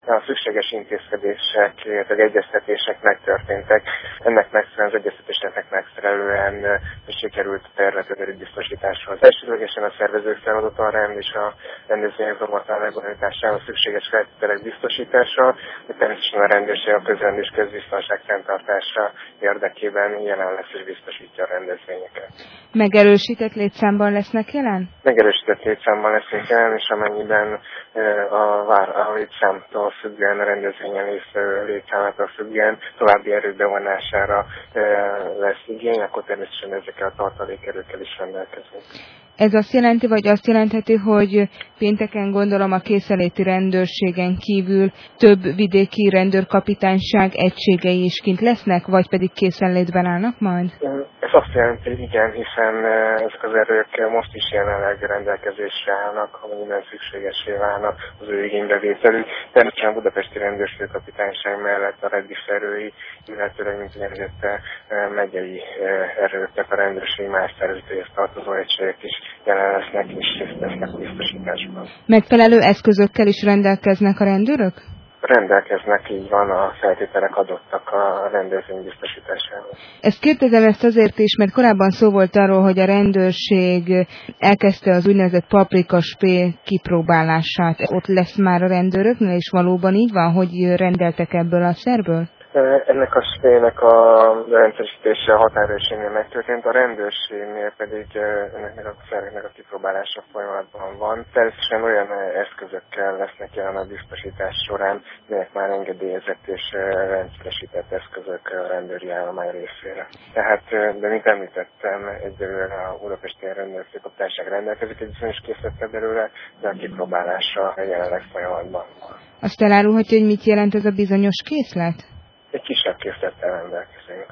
A szükséges intézkedések, vagy egyeztetések megtörténtek. Ennek megfelelően, az egyeztetéseknek megfelelően sikerült a tervezői biztosításhoz. Elsődlegesen a szervezők feladat a rend és a rendezvények zomatlan lebonyolításához szükséges feltételek biztosítása, de természetesen a rendőrség a közrend és közbiztonság fenntartása érdekében jelen lesz és biztosítja a rendezvényeket. Megerősített létszámban lesznek jelen? Megerősített létszámban lesznek jelen, és amennyiben a létszámtól függően, a rendezvényen résztvevő létszámától függően további erők bevonására lesz igény, akkor természetesen ezekkel a tartalékerőkkel is rendelkezünk. Ez azt jelenti, vagy azt jelentheti, hogy pénteken gondolom a készenléti rendőrségen kívül több vidéki rendőrkapitányság egységei is kint lesznek, vagy pedig készenlétben állnak majd? Ez azt jelenti, hogy igen, hiszen ezek az erők most is jelenleg rendelkezésre állnak, amennyiben szükségessé válnak az ő igénybevételük. Természetesen a budapesti rendőrségkapitányság mellett a Reddis erői, illetőleg, mint említette, megyei erőknek a rendőrség más területéhez tartozó egységek is jelen lesznek és részt vesznek a biztosításban. Megfelelő eszközökkel is rendelkeznek a rendőrök? Rendelkeznek, így van, a feltételek adottak a rendezvény biztosításához. Ezt kérdezem azért is, mert korábban szó volt arról, hogy a rendőrség elkezdte az úgynevezett paprika spray kipróbálását. Ott lesz már a rendőröknél, és valóban így van, hogy rendeltek ebből a szerből? Ennek a sprének a rendszeresítése a határőrségnél megtörtént, a rendőrségnél pedig ennek a szereknek a kipróbálása folyamatban van. Természetesen olyan eszközökkel lesznek jelen a biztosítás során, melyek már engedélyezett és rendszeresített eszközök a rendőri állomány részére. Tehát, de mint említettem, egyelőre a budapesti rendőrségkapitányság rendelkezik egy bizonyos készlettel belőle, de a kipróbálása jelenleg folyamatban van. Azt elárulhatja, hogy mit jelent ez a bizonyos készlet? Egy kisebb készlettel rendelkezünk.